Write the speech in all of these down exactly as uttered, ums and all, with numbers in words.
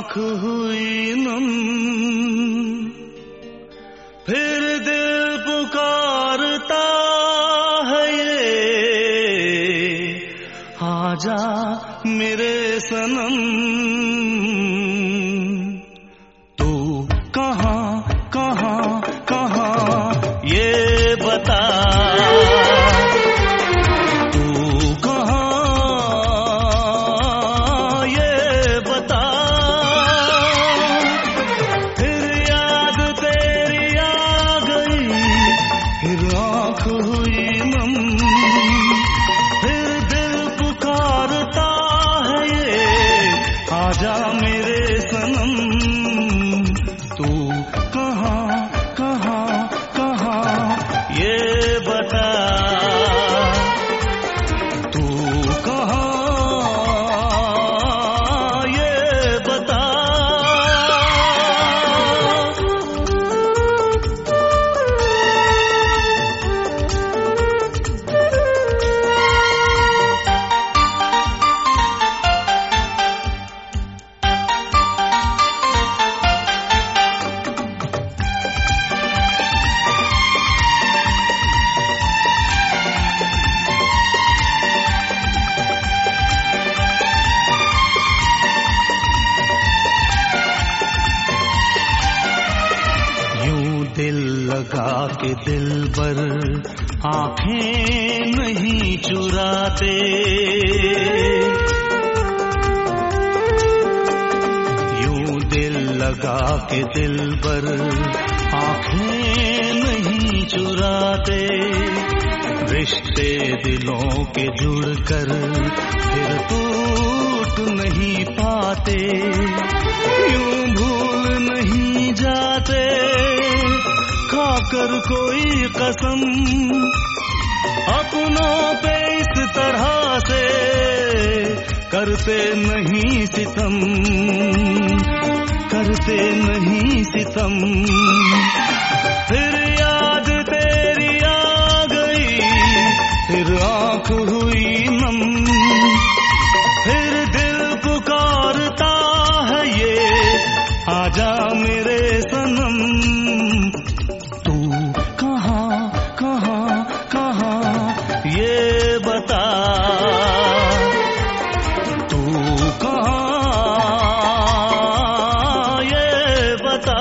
आँख हुई नम, फिर दिल पुकारता है ये, आजा मेरे सनम। तू कहाँ कहाँ कहाँ ये बता, तू कहाँ ये बता। फिर याद तेरी आ गई, फिर आँख हुई नम, फिर दिल पुकारता है ये, आजा मेरे सनम। तू कहाँ कहाँ कहाँ ये बता, तू कहाँ ये बता। दिल लगा के दिल पर आंखें नहीं चुराते, यूं दिल लगा के दिल पर आंखें नहीं चुराते। रिश्ते दिलों के जुड़कर फिर टूट नहीं पाते, यूं भूल नहीं जाते खाकर कोई कसम। अपनों पे इस तरह से करते नहीं सितम, करते नहीं सितम। फिर याद तेरी आ गई, फिर आँख हुई नम, फिर दिल पुकारता है ये, आजा मेरे सनम। ये बता, तू कहाँ ये बता।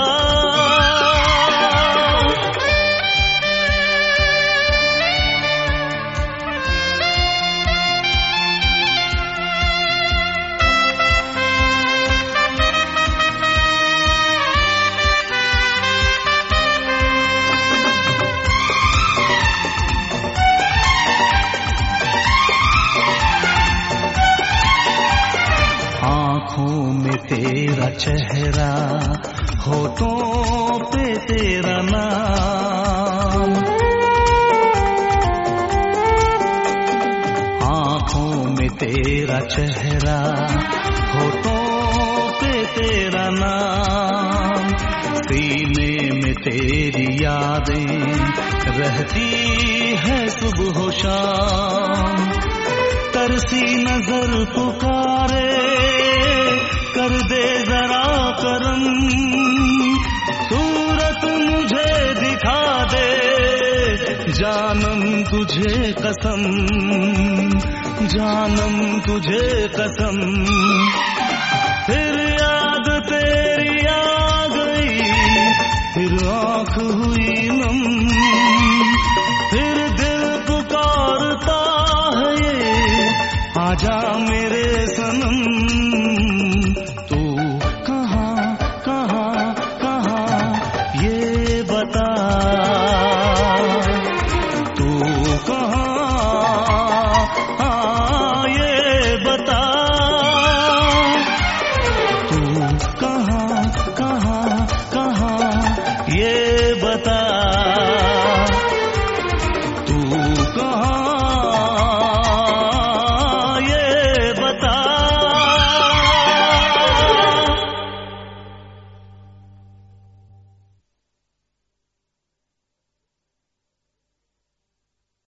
आँखों में तेरा चेहरा, होठों पे तेरा नाम, आँखों में तेरा चेहरा, होठों पे तेरा नाम। सीने में तेरी यादें रहती है सुबह शाम। तरसी नजर पुकारे, कर दे जरा करम, सूरत मुझे दिखा दे, जानम तुझे कसम, जानम तुझे कसम। फिर याद तेरी आ गई, फिर आँख हुई नम, फिर दिल पुकारता है ये, आजा मेरे सनम।